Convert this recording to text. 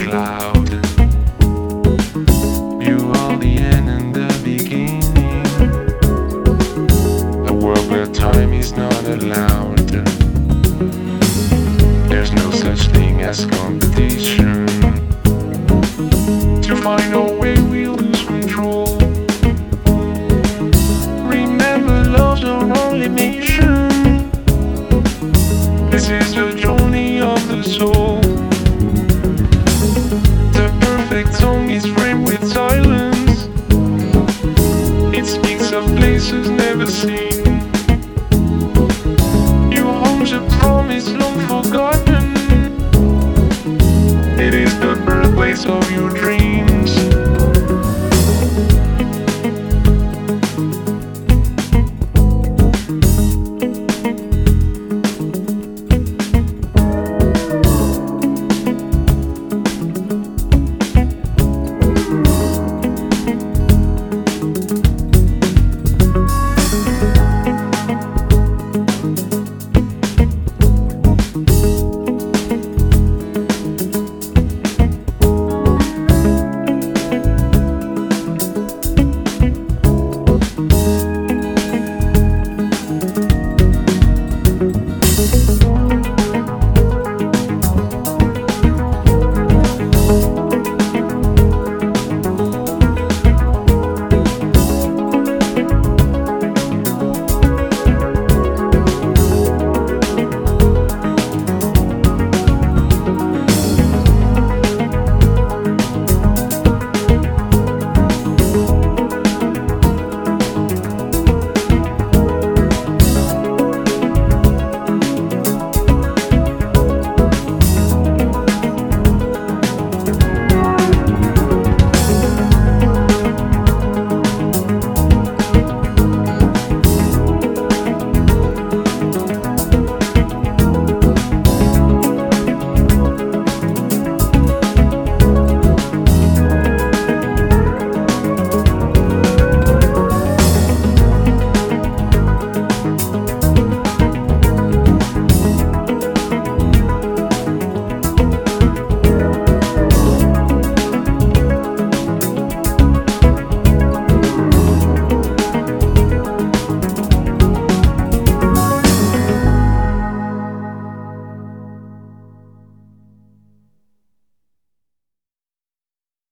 cloud. You are the end and the beginning, a world where time is not allowed. There's no such thing as competition. To find a way we lose control. Remember, love's our only mission. This is the journey of the soul. The perfect song is framed with silence. It speaks of places never seen. Your home's a promise long forgotten. It is the birthplace of your dreams.